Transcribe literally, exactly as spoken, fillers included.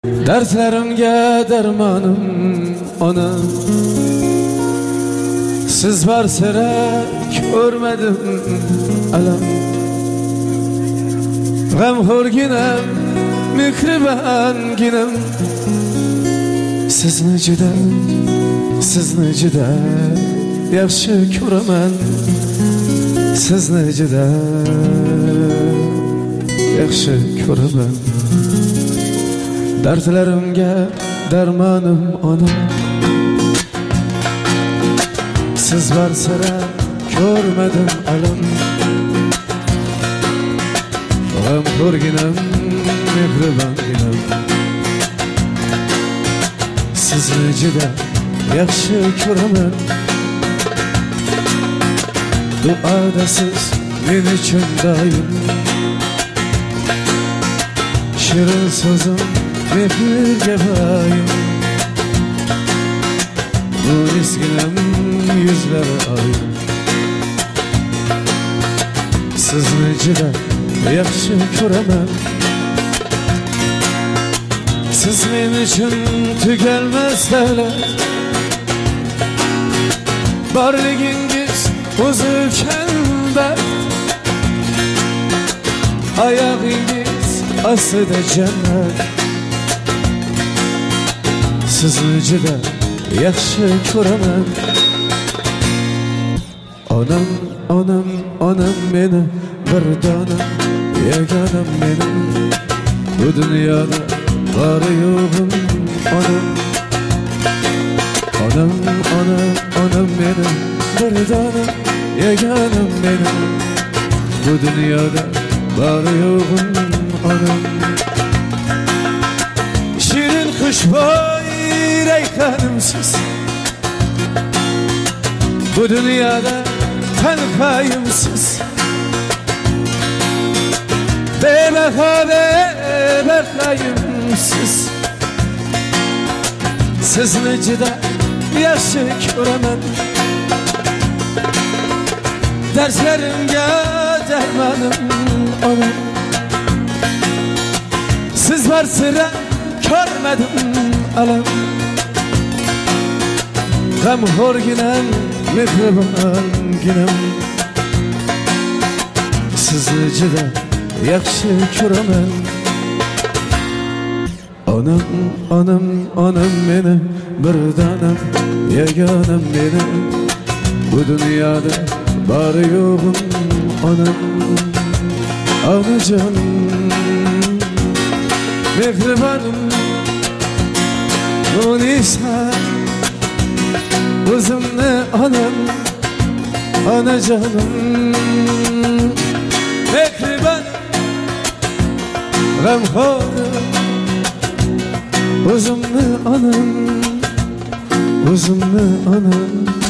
Dertlerimge dermanım ona. Siz var sıra görmedim alam. Gamhor ginem, mikriben ginem. Siz necide, siz necide yaxshi ko'raman. Siz necide yaxshi ko'raman. Dertlerimge dermanım ona. Siz var sıra görmedim alam. Gamhor ginem, mehriban ginem. Siz necide yaxshi ko'raman. Duada siz men uchun doim. Shirin so'zim mehrga boyim. Bu esginam yuzlari oyim. Siz necide yaxshi ko'raman. Siz men uchun tugalmas davlat. Borligingiz o'zi uchun baxt. Oyog'ingiz ostida jannat. Sizni juda yaxshi ko'raman. Onam, onam, onam meni bir dona yagonam menim. Bu dunyoda bari yo'g'im onam. Onam, onam, onam meni bir dona yagonam menim. Bu dunyoda bari yo'g'im onam. Shirin xushbo'y rayhanimsiz. Bu dünyada tenhayimsiz. Bebaha bebahtayimsiz. Sizni juda yaxshi ko'raman. Derslarimga dermanim ona. Siz var sıra görmedim alam. Gamhor ginem, mehriban ginem. Sizni juda yaxshi ko'raman. Onam, onam, onam meni bir donam yagonam menim. Bu dunyoda bari yo'g'im onam. Onajon mehribanim Munisa. O'zimni onam, onajonim mehriban g'amxo'r. O'zimni onam, o'zimni onam.